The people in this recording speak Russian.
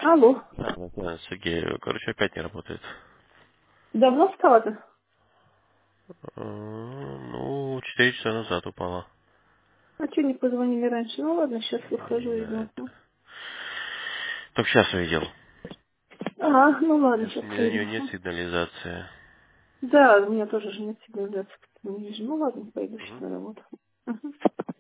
Алло. Да, Сергей, короче, опять не работает. Давно встала-то? Ну, 4 часа назад упала. А что не позвонили раньше? Ну ладно, сейчас выхожу Не из знаю. дома. Только сейчас увидел. А, ну ладно, У сейчас меня на выйду. нее нет сигнализации. Да, у меня тоже же нет сигнализации, не вижу. Ну ладно, пойду сейчас Мгм. на работу. Мгм.